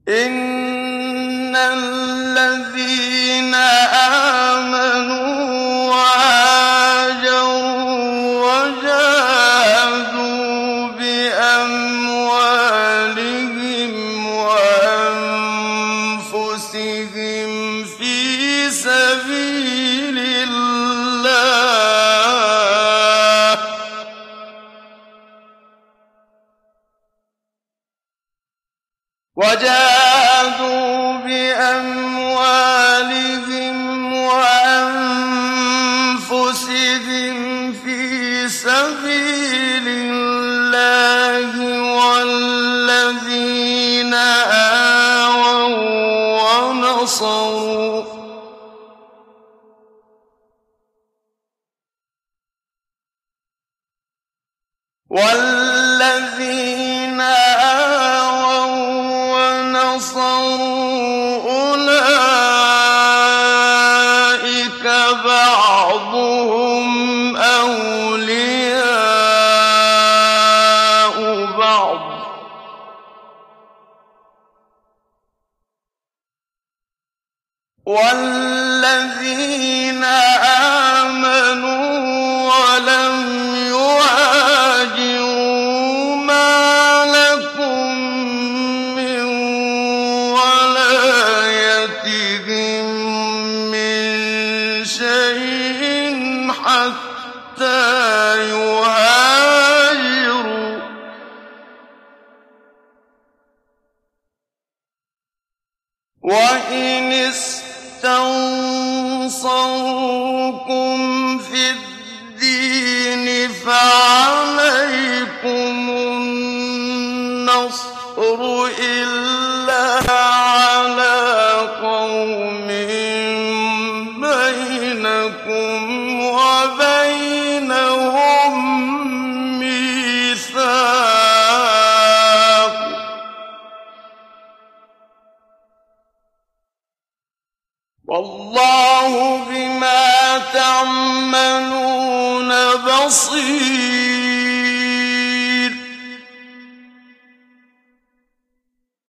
إِنَّ الَّذِينَ آمَنُوا وَهَاجَرُوا وَجَاهَدُوا بِأَمْوَالِهِمْ وَأَنفُسِهِمْ فِي سَبِيلِ اللَّهِ وَالَّذِينَ آوَوا وَنَصَرُوا أُولَٰئِكَ بَعْضُهُمْ أَوْلِيَاءُ بَعْضٍ ۚ وَالَّذِينَ آمَنُوا وَلَمْ يُهَاجِرُوا مَا لَكُم مِّن وَلَايَتِهِم مِّن شَيْءٍ حَتَّىٰ يُهَاجِرُوا ۚ وَإِنِ اسْتَنصَرُوكُمْ فِي الدِّينِ فَعَلَيْكُمُ النَّصْرُ إِلَّا عَلَىٰ قَوْمٍ بَيْنَكُمْ وَبَيْنَهُم مِّيثَاقٌ ۗ وَاللَّهُ بِمَا تَعْمَلُونَ بَصِيرٌ.